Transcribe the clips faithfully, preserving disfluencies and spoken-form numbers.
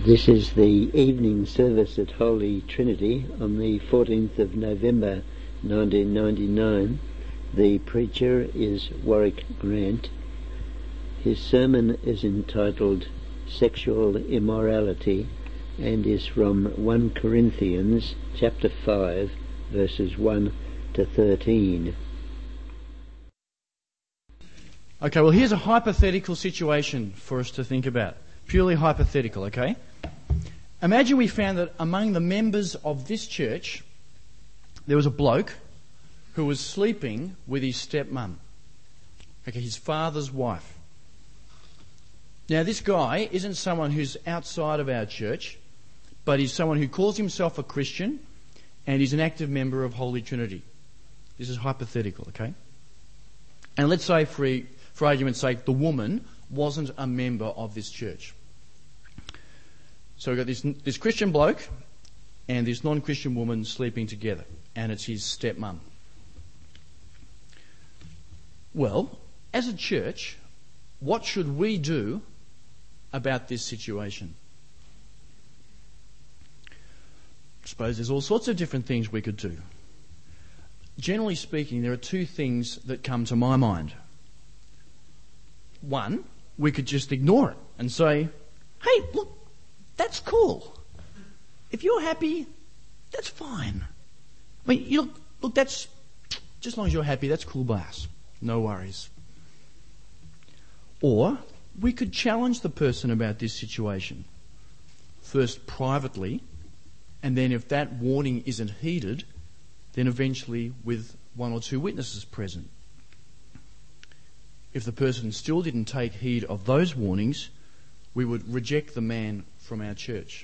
This is the evening service at Holy Trinity on the fourteenth of November nineteen ninety-nine. The preacher is Warwick Grant. His sermon is entitled Sexual Immorality and is from First Corinthians chapter five verses one to thirteen. Okay, well here's a hypothetical situation for us to think about. Purely hypothetical, okay? Imagine we found that among the members of this church there was a bloke who was sleeping with his stepmum. Okay, his father's wife. Now this guy isn't someone who's outside of our church, but he's someone who calls himself a Christian and he's an active member of Holy Trinity. This is hypothetical, okay? And let's say for, for argument's sake, the woman wasn't a member of this church. So we've got this, this Christian bloke and this non-Christian woman sleeping together, and it's his stepmum. Well, as a church, what should we do about this situation? I suppose there's all sorts of different things we could do. Generally speaking, there are two things that come to my mind. One, we could just ignore it and say, hey, look, that's cool. If you're happy, that's fine. I mean, you look, look, that's, just as long as you're happy, that's cool by us. No worries. Or we could challenge the person about this situation. First privately, and then if that warning isn't heeded, then eventually with one or two witnesses present. If the person still didn't take heed of those warnings, we would reject the man from our church.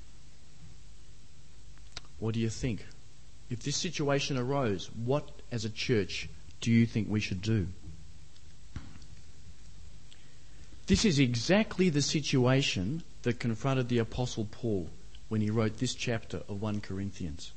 What do you think? If this situation arose, what as a church do you think we should do? This is exactly the situation that confronted the Apostle Paul when he wrote this chapter of First Corinthians.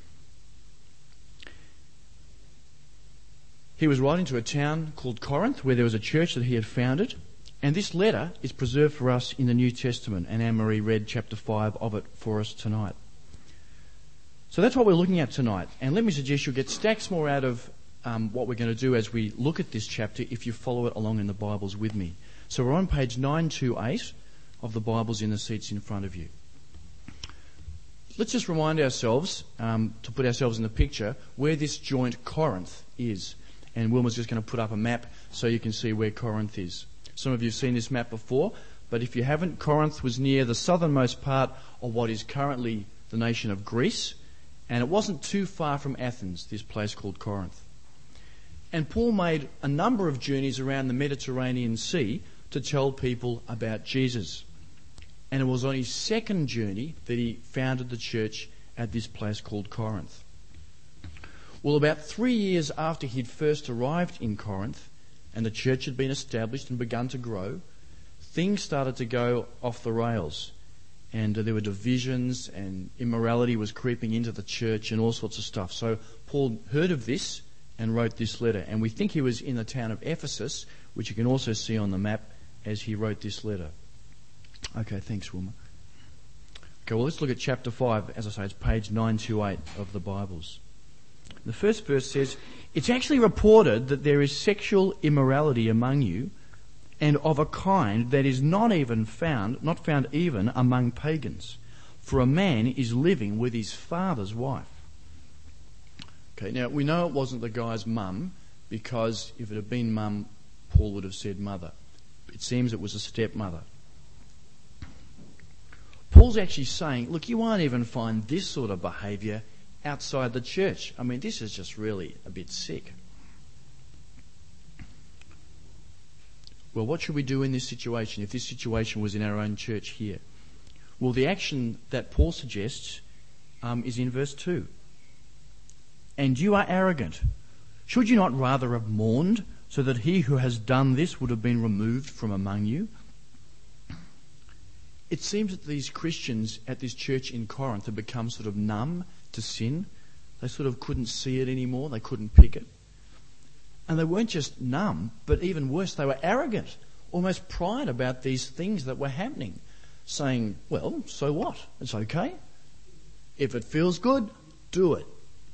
He was writing to a town called Corinth where there was a church that he had founded, and this letter is preserved for us in the New Testament, and Anne-Marie read chapter five of it for us tonight. So that's what we're looking at tonight, and let me suggest you'll get stacks more out of um, what we're going to do as we look at this chapter if you follow it along in the Bibles with me. So we're on page nine twenty-eight of the Bibles in the seats in front of you. Let's just remind ourselves, um, to put ourselves in the picture, where this joint Corinth is. And Wilma's just going to put up a map so you can see where Corinth is. Some of you have seen this map before, but if you haven't, Corinth was near the southernmost part of what is currently the nation of Greece, and it wasn't too far from Athens, this place called Corinth. And Paul made a number of journeys around the Mediterranean Sea to tell people about Jesus. And it was on his second journey that he founded the church at this place called Corinth. Well, about three years after he'd first arrived in Corinth and the church had been established and begun to grow, things started to go off the rails. And uh, there were divisions and immorality was creeping into the church and all sorts of stuff. So Paul heard of this and wrote this letter. And we think he was in the town of Ephesus, which you can also see on the map as he wrote this letter. Okay, thanks, Wilma. Okay, well, let's look at chapter five. As I say, it's page nine twenty-eight of the Bibles. The first verse says, it's actually reported that there is sexual immorality among you, and of a kind that is not even found, not found even among pagans. For a man is living with his father's wife. Okay, now we know it wasn't the guy's mum, because if it had been mum, Paul would have said mother. It seems it was a stepmother. Paul's actually saying, look, you won't even find this sort of behaviour outside the church. I mean, this is just really a bit sick. Well, what should we do in this situation, if this situation was in our own church here? Well, the action that Paul suggests um, is in verse two. And you are arrogant. Should you not rather have mourned, so that he who has done this would have been removed from among you? It seems that these Christians at this church in Corinth had become sort of numb to sin. They sort of couldn't see it anymore. They couldn't pick it. And they weren't just numb, but even worse, they were arrogant, almost pride about these things that were happening. saying, well, so what? It's okay. If it feels good, do it.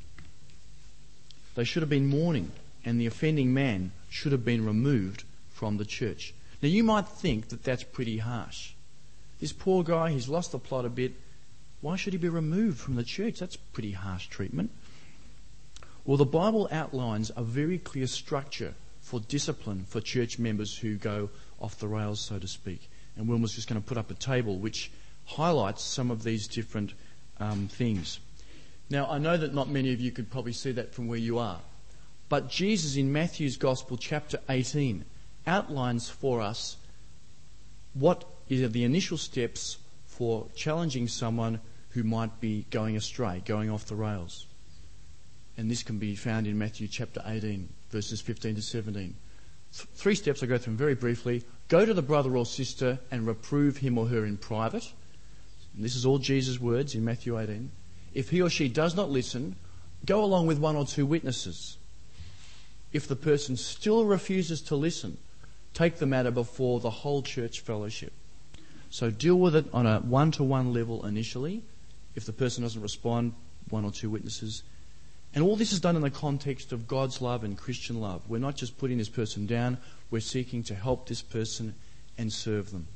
They should have been mourning, and the offending man should have been removed from the church. Now you might think that that's pretty harsh. This poor guy, he's lost the plot a bit. Why should he be removed from the church? That's pretty harsh treatment. Well, the Bible outlines a very clear structure for discipline for church members who go off the rails, so to speak. And Wilma's just going to put up a table which highlights some of these different um, things. Now, I know that not many of you could probably see that from where you are, but Jesus in Matthew's Gospel, chapter eighteen, outlines for us what are the initial steps for challenging someone who might be going astray, going off the rails. And this can be found in Matthew chapter eighteen, verses fifteen to seventeen. Th- three steps, I'll go through them very briefly. Go to the brother or sister and reprove him or her in private. And this is all Jesus' words in Matthew eighteen. If he or she does not listen, go along with one or two witnesses. If the person still refuses to listen, take the matter before the whole church fellowship. So deal with it on a one-to-one level initially. If the person doesn't respond, one or two witnesses. And all this is done in the context of God's love and Christian love. We're not just putting this person down, we're seeking to help this person and serve them.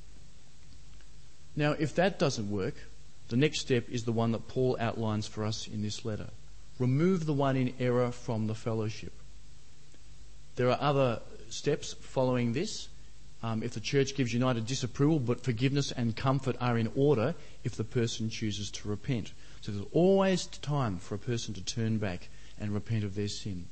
Now, if that doesn't work, the next step is the one that Paul outlines for us in this letter. Remove the one in error from the fellowship. There are other steps following this. Um, if the church gives united disapproval, but forgiveness and comfort are in order if the person chooses to repent. So there's always time for a person to turn back and repent of their sin.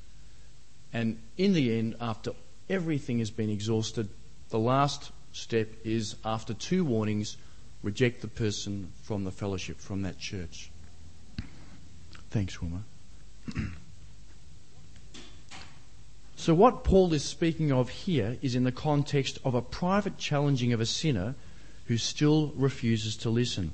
And in the end, after everything has been exhausted, the last step is, after two warnings, reject the person from the fellowship, from that church. Thanks, Wilma. So what Paul is speaking of here is in the context of a private challenging of a sinner who still refuses to listen.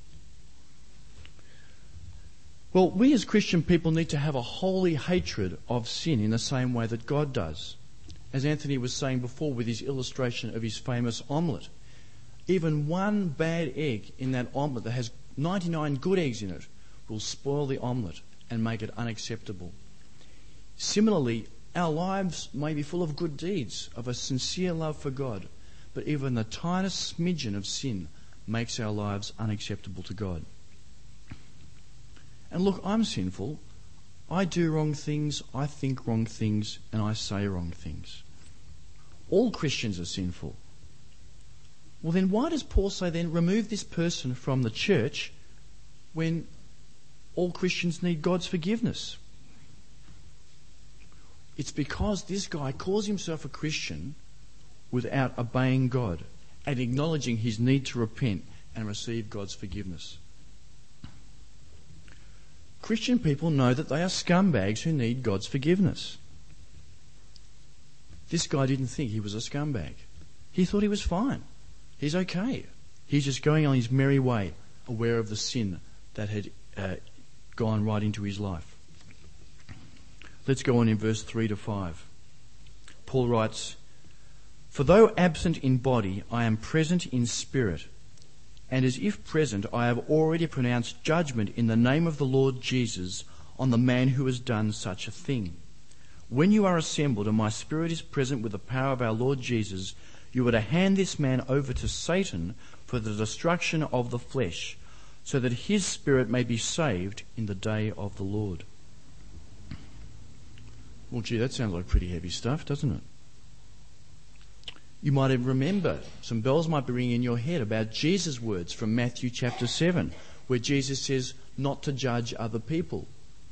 Well, we as Christian people need to have a holy hatred of sin in the same way that God does. As Anthony was saying before with his illustration of his famous omelette, even one bad egg in that omelette that has ninety-nine good eggs in it will spoil the omelette and make it unacceptable. Similarly, our lives may be full of good deeds, of a sincere love for God, but even the tiniest smidgen of sin makes our lives unacceptable to God. And look, I'm sinful. I do wrong things, I think wrong things, and I say wrong things. All Christians are sinful. Well, then why does Paul say then, remove this person from the church when all Christians need God's forgiveness? It's because this guy calls himself a Christian without obeying God and acknowledging his need to repent and receive God's forgiveness. Christian people know that they are scumbags who need God's forgiveness. This guy didn't think he was a scumbag. He thought he was fine. He's okay. He's just going on his merry way, aware of the sin that had uh, gone right into his life. Let's go on in verse three to five. Paul writes, "For though absent in body, I am present in spirit, and as if present, I have already pronounced judgment in the name of the Lord Jesus on the man who has done such a thing. When you are assembled and my spirit is present with the power of our Lord Jesus, you are to hand this man over to Satan for the destruction of the flesh, so that his spirit may be saved in the day of the Lord." Well, gee, that sounds like pretty heavy stuff, doesn't it? You might remember, some bells might be ringing in your head about Jesus' words from Matthew chapter seven, where Jesus says not to judge other people.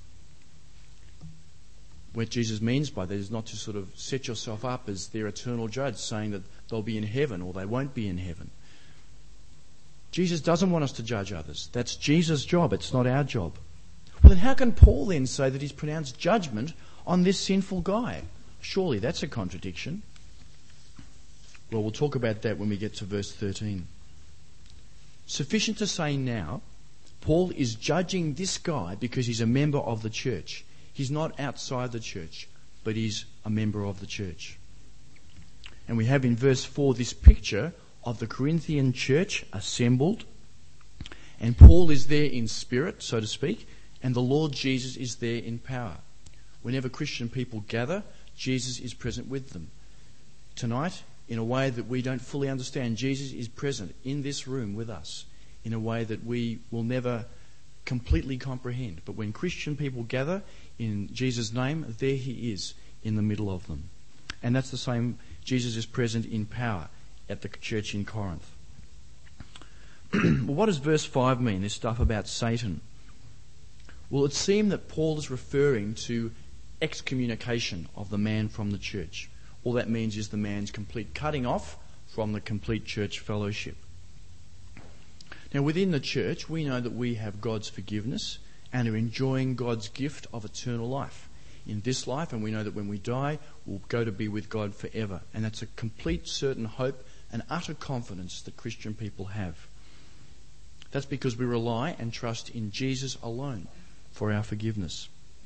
What Jesus means by that is not to sort of set yourself up as their eternal judge, saying that they'll be in heaven or they won't be in heaven. Jesus doesn't want us to judge others. That's Jesus' job. It's not our job. Well, then how can Paul then say that he's pronounced judgment on this sinful guy? Surely that's a contradiction. Well, we'll talk about that when we get to verse thirteen. Sufficient to say now, Paul is judging this guy because he's a member of the church. He's not outside the church, but he's a member of the church. And we have in verse four this picture of the Corinthian church assembled, and Paul is there in spirit, so to speak, and the Lord Jesus is there in power. Whenever Christian people gather, Jesus is present with them. Tonight, in a way that we don't fully understand, Jesus is present in this room with us in a way that we will never completely comprehend. But when Christian people gather in Jesus' name, there he is in the middle of them. And that's the same, Jesus is present in power at the church in Corinth. Well, what does verse five mean, this stuff about Satan? Well, it seemed that Paul is referring to excommunication of the man from the church. All that means is the man's complete cutting off from the complete church fellowship. Now, within the church, we know that we have God's forgiveness and are enjoying God's gift of eternal life in this life, and we know that when we die, we'll go to be with God forever. And that's a complete, certain hope and utter confidence that Christian people have. That's because we rely and trust in Jesus alone for our forgiveness.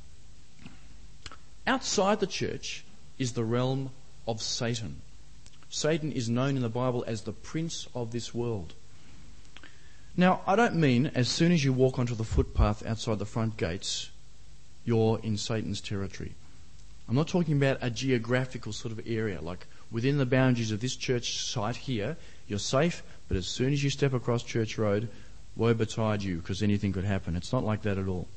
Outside the church is the realm of Satan. Satan is known in the Bible as the prince of this world. Now, I don't mean as soon as you walk onto the footpath outside the front gates, you're in Satan's territory. I'm not talking about a geographical sort of area, like within the boundaries of this church site here, you're safe, but as soon as you step across Church Road, woe betide you, because anything could happen. It's not like that at all.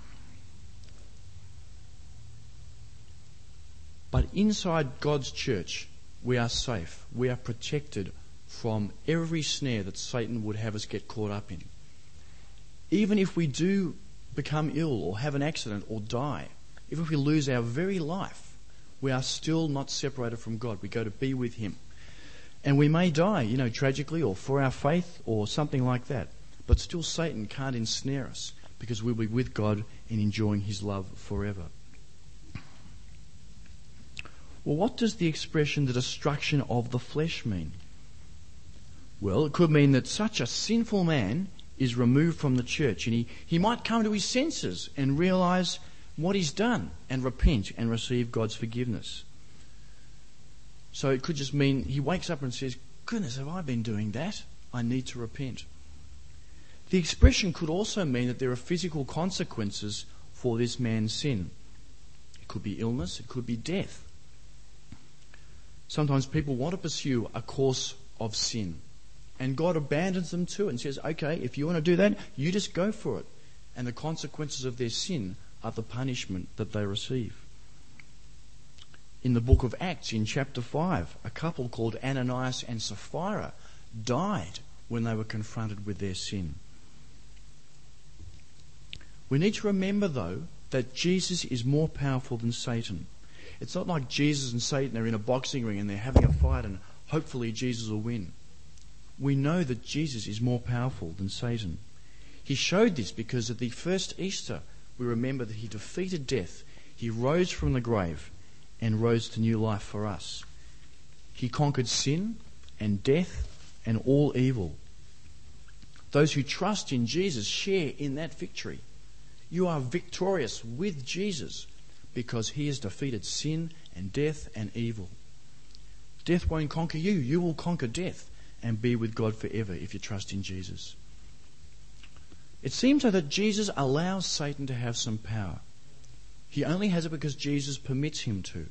But inside God's church, we are safe. We are protected from every snare that Satan would have us get caught up in. Even if we do become ill or have an accident or die, even if we lose our very life, we are still not separated from God. We go to be with him. And we may die, you know, tragically or for our faith or something like that. But still Satan can't ensnare us because we'll be with God and enjoying his love forever. Well, what does the expression the destruction of the flesh mean? Well, it could mean that such a sinful man is removed from the church and he, he might come to his senses and realise what he's done and repent and receive God's forgiveness. So it could just mean he wakes up and says, goodness, have I been doing that? I need to repent. The expression could also mean that there are physical consequences for this man's sin. It could be illness, it could be death. Sometimes people want to pursue a course of sin, and God abandons them to it and says, okay, if you want to do that, you just go for it. And the consequences of their sin are the punishment that they receive. In the book of Acts, in chapter five, a couple called Ananias and Sapphira died when they were confronted with their sin. We need to remember, though, that Jesus is more powerful than Satan. It's not like Jesus and Satan are in a boxing ring and they're having a fight and hopefully Jesus will win. We know that Jesus is more powerful than Satan. He showed this because at the first Easter, we remember that he defeated death. He rose from the grave and rose to new life for us. He conquered sin and death and all evil. Those who trust in Jesus share in that victory. You are victorious with Jesus because he has defeated sin and death and evil. Death won't conquer you. You will conquer death and be with God forever if you trust in Jesus. It seems so that Jesus allows Satan to have some power. He only has it because Jesus permits him to.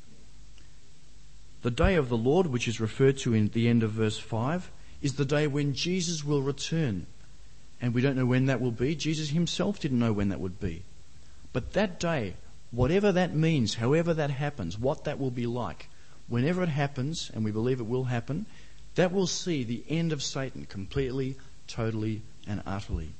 The day of the Lord, which is referred to in the end of verse five, is the day when Jesus will return. And we don't know when that will be. Jesus himself didn't know when that would be. But that day, whatever that means, however that happens, what that will be like, whenever it happens, and we believe it will happen, that will see the end of Satan completely, totally, and utterly.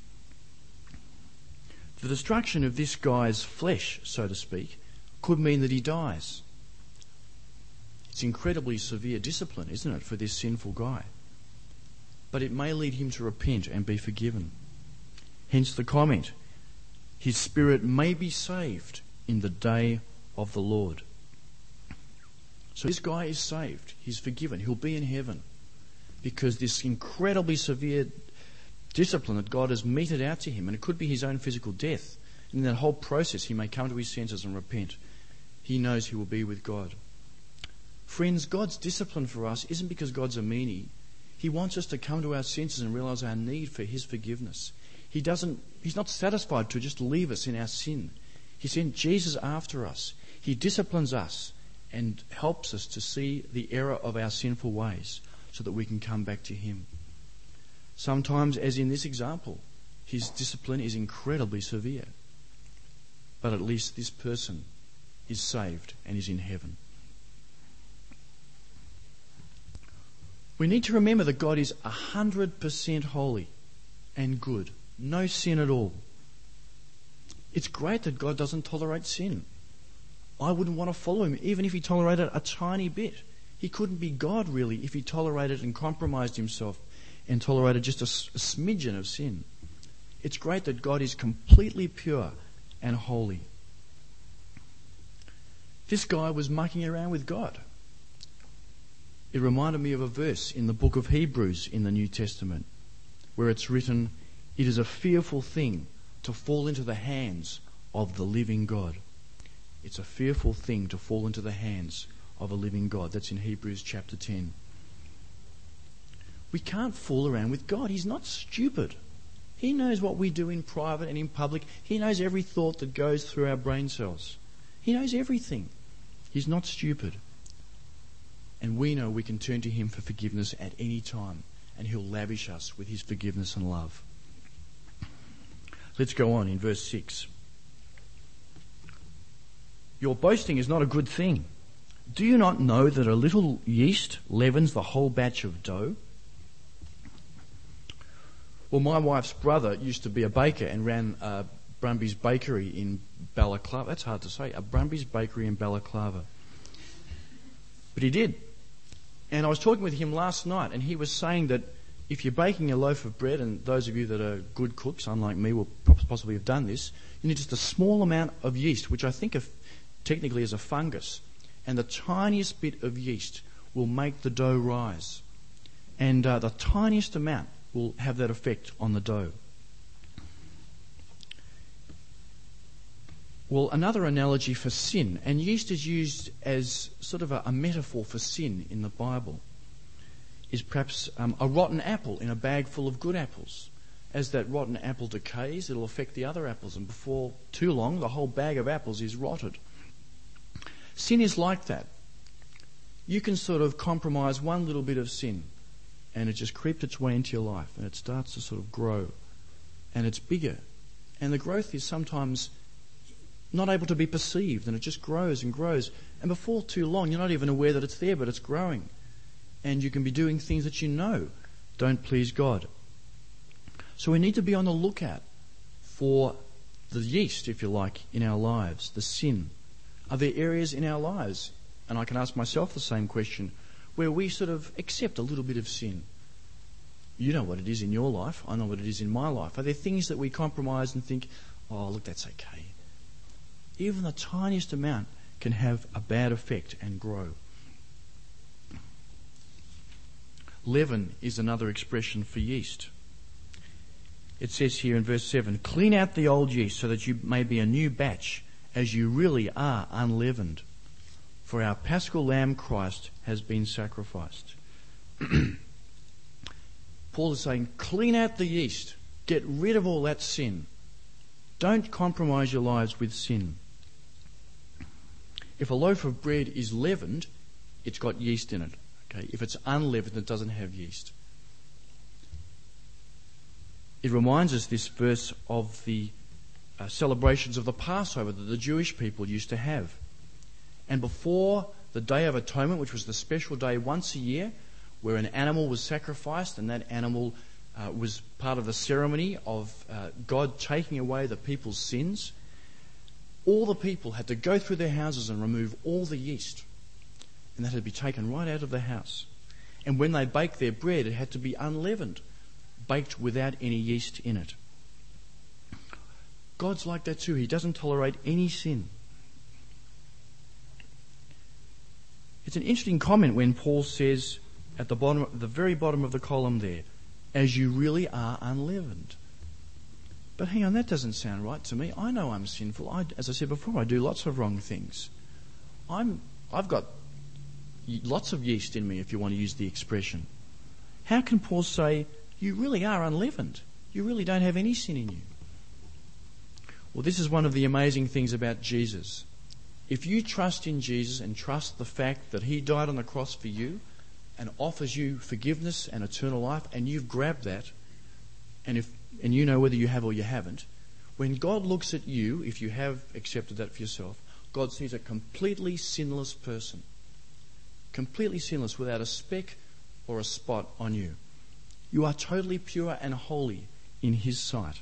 The destruction of this guy's flesh, so to speak, could mean that he dies. It's incredibly severe discipline, isn't it, for this sinful guy? But it may lead him to repent and be forgiven. Hence the comment, his spirit may be saved in the day of the Lord. So this guy is saved. He's forgiven. He'll be in heaven because this incredibly severe discipline that God has meted out to him, and it could be his own physical death. And in that whole process, he may come to his senses and repent. He knows he will be with God. Friends, God's discipline for us isn't because God's a meanie. He wants us to come to our senses and realize our need for his forgiveness. He doesn't, he's not satisfied to just leave us in our sin. He sent Jesus after us. He disciplines us and helps us to see the error of our sinful ways so that we can come back to him. Sometimes, as in this example, his discipline is incredibly severe. But at least this person is saved and is in heaven. We need to remember that God is one hundred percent holy and good. No sin at all. It's great that God doesn't tolerate sin. I wouldn't want to follow him even if he tolerated a tiny bit. He couldn't be God really if he tolerated and compromised himself and tolerated just a, a smidgen of sin. It's great that God is completely pure and holy. This guy was mucking around with God. It reminded me of a verse in the book of Hebrews in the New Testament where it's written, "It is a fearful thing to fall into the hands of the living God." It's a fearful thing to fall into the hands of a living God. That's in Hebrews chapter ten. We can't fool around with God. He's not stupid. He knows what we do in private and in public. He knows every thought that goes through our brain cells. He knows everything. He's not stupid. And we know we can turn to him for forgiveness at any time, and he'll lavish us with his forgiveness and love. Let's go on in verse six. Your boasting is not a good thing. Do you not know that a little yeast leavens the whole batch of dough? Well, my wife's brother used to be a baker and ran a Brumby's Bakery in Balaclava. That's hard to say. A Brumby's Bakery in Balaclava. But he did. And I was talking with him last night, and he was saying that if you're baking a loaf of bread, and those of you that are good cooks, unlike me, will possibly have done this, you need just a small amount of yeast, which I think of technically is a fungus. And the tiniest bit of yeast will make the dough rise. And uh, the tiniest amount will have that effect on the dough. Well, another analogy for sin, and yeast is used as sort of a, a metaphor for sin in the Bible, is perhaps um, a rotten apple in a bag full of good apples. As that rotten apple decays, it'll affect the other apples, and before too long, the whole bag of apples is rotted. Sin is like that. You can sort of compromise one little bit of sin, and it just creeps its way into your life, and it starts to sort of grow, and it's bigger. And the growth is sometimes not able to be perceived, and it just grows and grows. And before too long, you're not even aware that it's there, but it's growing. And you can be doing things that you know don't please God. So we need to be on the lookout for the yeast, if you like, in our lives, the sin. Are there areas in our lives, and I can ask myself the same question, where we sort of accept a little bit of sin? You know what it is in your life. I know what it is in my life. Are there things that we compromise and think, oh, look, that's okay? Even the tiniest amount can have a bad effect and grow. Leaven is another expression for yeast. It says here in verse seven, "Clean out the old yeast so that you may be a new batch, as you really are unleavened. For our Paschal Lamb Christ has been sacrificed." Paul is saying, clean out the yeast. Get rid of all that sin. Don't compromise your lives with sin. If a loaf of bread is leavened, it's got yeast in it. Okay? If it's unleavened, it doesn't have yeast. It reminds us, this verse, of the uh, celebrations of the Passover that the Jewish people used to have. And before the Day of Atonement, which was the special day once a year, where an animal was sacrificed, and that animal uh, was part of the ceremony of uh, God taking away the people's sins, all the people had to go through their houses and remove all the yeast. And that had to be taken right out of the house. And when they baked their bread, it had to be unleavened, baked without any yeast in it. God's like that too. He doesn't tolerate any sin. It's an interesting comment when Paul says at the bottom, the very bottom of the column there, "as you really are unleavened." But hang on, that doesn't sound right to me. I know I'm sinful. I, as I said before, I do lots of wrong things. I'm, I've got lots of yeast in me, if you want to use the expression. how can Paul say, you really are unleavened? You really don't have any sin in you? Well, this is one of the amazing things about Jesus. If you trust in Jesus and trust the fact that he died on the cross for you and offers you forgiveness and eternal life, and you've grabbed that, and if and you know whether you have or you haven't, when God looks at you, if you have accepted that for yourself, God sees a completely sinless person. Completely sinless, without a speck or a spot on you. You are totally pure and holy in his sight.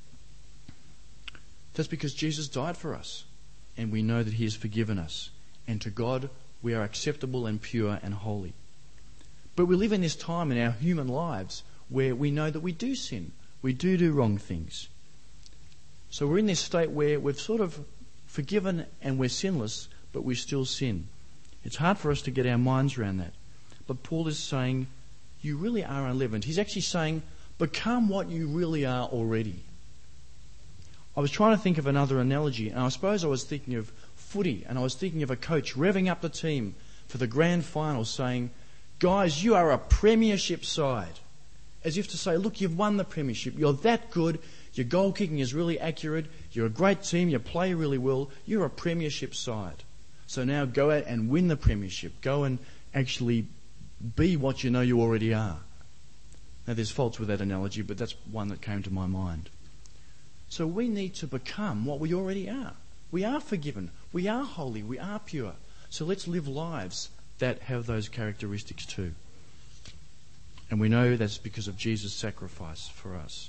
That's because Jesus died for us, and we know that he has forgiven us. And to God, we are acceptable and pure and holy. But we live in this time in our human lives where we know that we do sin. We do do wrong things. So we're in this state where we've sort of forgiven and we're sinless, but we still sin. It's hard for us to get our minds around that. But Paul is saying, you really are unleavened. He's actually saying, become what you really are already. I was trying to think of another analogy, and I suppose I was thinking of footy, and I was thinking of a coach revving up the team for the grand final saying, guys, you are a premiership side. As if to say, look, you've won the premiership. You're that good. Your goal kicking is really accurate. You're a great team. You play really well. You're a premiership side. So now go out and win the premiership. Go and actually be what you know you already are. Now, there's faults with that analogy, but that's one that came to my mind. So we need to become what we already are. We are forgiven. We are holy. We are pure. So let's live lives that have those characteristics too. And we know that's because of Jesus' sacrifice for us.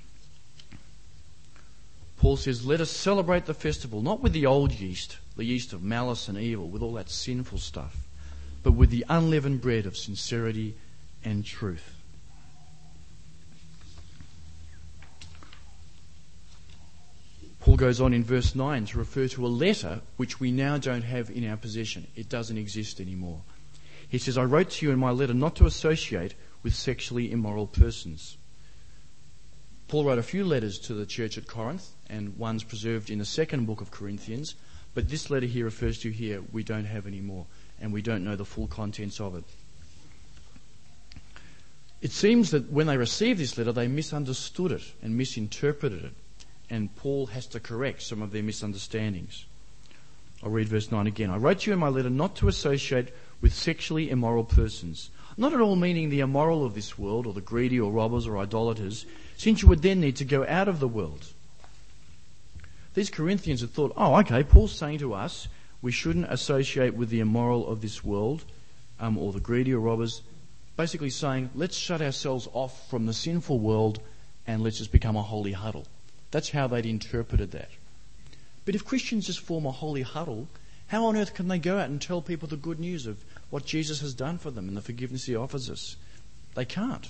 Paul says, let us celebrate the festival, not with the old yeast, the yeast of malice and evil, with all that sinful stuff, but with the unleavened bread of sincerity and truth. Paul goes on in verse nine to refer to a letter which we now don't have in our possession. It doesn't exist anymore. He says, I wrote to you in my letter not to associate with sexually immoral persons. Paul wrote a few letters to the church at Corinth, and one's preserved in the second book of Corinthians, but this letter he refers to here we don't have anymore, and we don't know the full contents of it. It seems that when they received this letter, they misunderstood it and misinterpreted it, and Paul has to correct some of their misunderstandings. I'll read verse nine again. I wrote to you in my letter not to associate with sexually immoral persons, not at all meaning the immoral of this world, or the greedy, or robbers, or idolaters, since you would then need to go out of the world. These Corinthians had thought, oh, okay, Paul's saying to us we shouldn't associate with the immoral of this world, um, or the greedy or robbers, basically saying, let's shut ourselves off from the sinful world and let's just become a holy huddle. That's how they'd interpreted that. But if Christians just form a holy huddle, how on earth can they go out and tell people the good news of what Jesus has done for them and the forgiveness he offers us? They can't.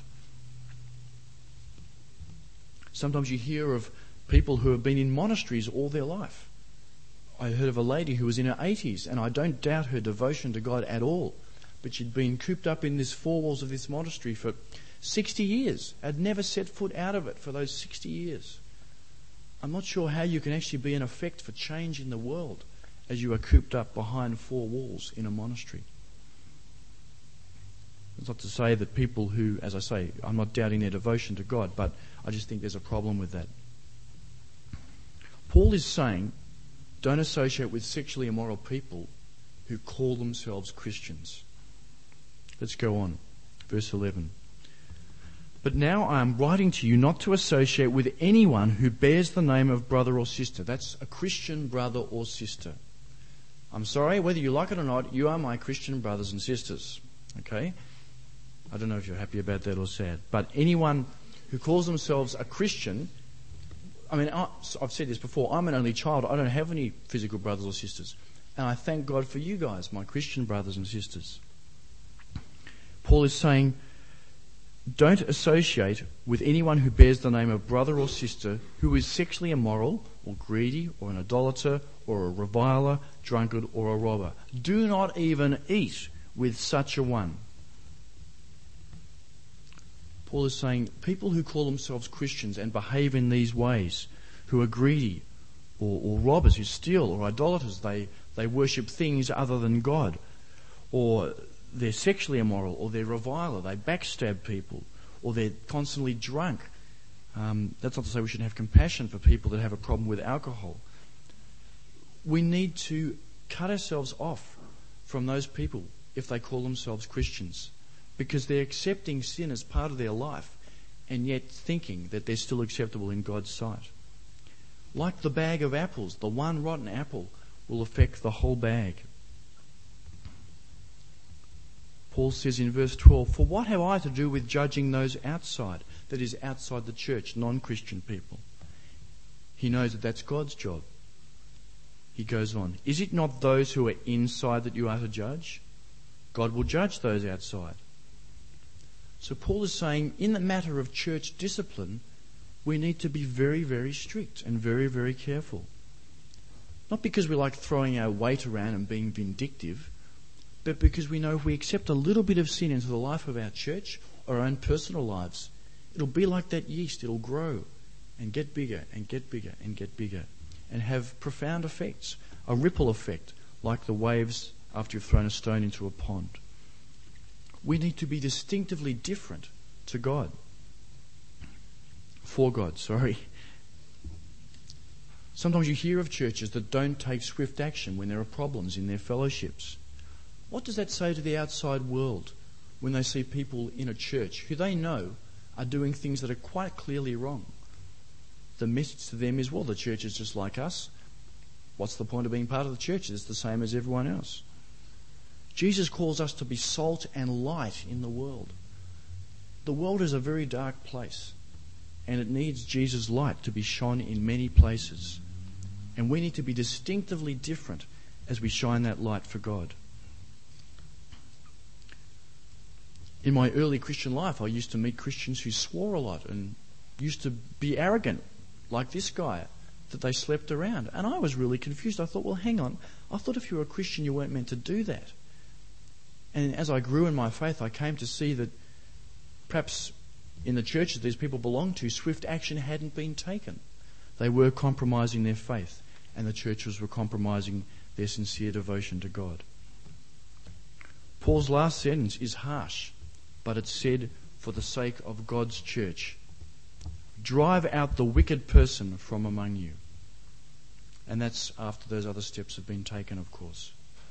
Sometimes you hear of people who have been in monasteries all their life. I heard of a lady who was in her eighties, and I don't doubt her devotion to God at all, but she'd been cooped up in this four walls of this monastery for sixty years, had never set foot out of it for those sixty years. I'm not sure how you can actually be an effect for change in the world as you are cooped up behind four walls in a monastery. It's not to say that people who, as I say, I'm not doubting their devotion to God, but I just think there's a problem with that. Paul is saying, don't associate with sexually immoral people who call themselves Christians. Let's go on. Verse eleven. But now I am writing to you not to associate with anyone who bears the name of brother or sister. That's a Christian brother or sister. I'm sorry, whether you like it or not, you are my Christian brothers and sisters. Okay? I don't know if you're happy about that or sad. But anyone who calls themselves a Christian, I mean, I've said this before, I'm an only child. I don't have any physical brothers or sisters. And I thank God for you guys, my Christian brothers and sisters. Paul is saying, don't associate with anyone who bears the name of brother or sister who is sexually immoral or greedy or an idolater or a reviler, drunkard or a robber. Do not even eat with such a one. Paul is saying people who call themselves Christians and behave in these ways, who are greedy or, or robbers, who steal, or idolaters, they, they worship things other than God, or they're sexually immoral, or they're reviler, they backstab people, or they're constantly drunk. Um, that's not to say we shouldn't have compassion for people that have a problem with alcohol. We need to cut ourselves off from those people if they call themselves Christians, because they're accepting sin as part of their life and yet thinking that they're still acceptable in God's sight. Like the bag of apples, the one rotten apple will affect the whole bag. Paul says in verse twelve, "For what have I to do with judging those outside?" That is, outside the church, non-Christian people. He knows that that's God's job. He goes on, "Is it not those who are inside that you are to judge? God will judge those outside." So Paul is saying, in the matter of church discipline, we need to be very, very strict and very, very careful. Not because we like throwing our weight around and being vindictive, but because we know if we accept a little bit of sin into the life of our church or our own personal lives, it'll be like that yeast. It'll grow and get bigger and get bigger and get bigger and have profound effects, a ripple effect, like the waves after you've thrown a stone into a pond. We need to be distinctively different to God. For God, sorry. Sometimes you hear of churches that don't take swift action when there are problems in their fellowships. What does that say to the outside world when they see people in a church who they know are doing things that are quite clearly wrong? The message to them is, well, the church is just like us. What's the point of being part of the church? It's the same as everyone else. Jesus calls us to be salt and light in the world. The world is a very dark place, and it needs Jesus' light to be shone in many places. And we need to be distinctively different as we shine that light for God. In my early Christian life, I used to meet Christians who swore a lot and used to be arrogant, like this guy, that they slept around. And I was really confused. I thought, well, hang on. I thought if you were a Christian, you weren't meant to do that. And as I grew in my faith, I came to see that perhaps in the churches these people belonged to, swift action hadn't been taken. They were compromising their faith, and the churches were compromising their sincere devotion to God. Paul's last sentence is harsh, but it's said for the sake of God's church. Drive out the wicked person from among you. And that's after those other steps have been taken, of course.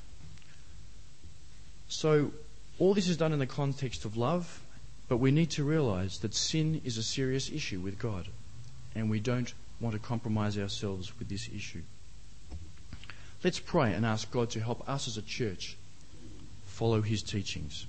So, all this is done in the context of love, but we need to realise that sin is a serious issue with God, and we don't want to compromise ourselves with this issue. Let's pray and ask God to help us as a church follow His teachings.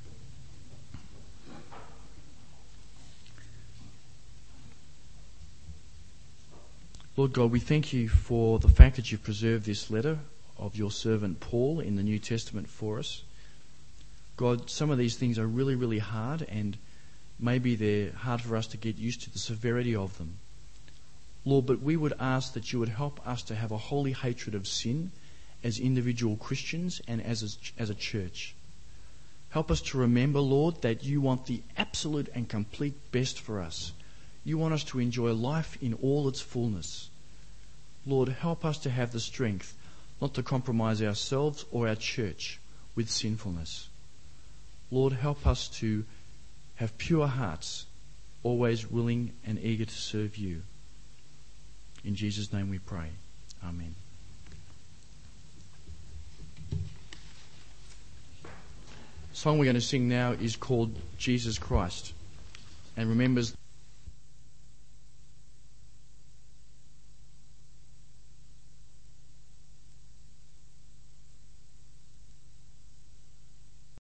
Lord God, we thank you for the fact that you've preserved this letter of your servant Paul in the New Testament for us. God, some of these things are really, really hard, and maybe they're hard for us to get used to the severity of them. Lord, but we would ask that you would help us to have a holy hatred of sin as individual Christians and as a, as a church. Help us to remember, Lord, that you want the absolute and complete best for us. You want us to enjoy life in all its fullness. Lord, help us to have the strength not to compromise ourselves or our church with sinfulness. Lord, help us to have pure hearts, always willing and eager to serve you. In Jesus' name we pray. Amen. The song we're going to sing now is called Jesus Christ, and remembers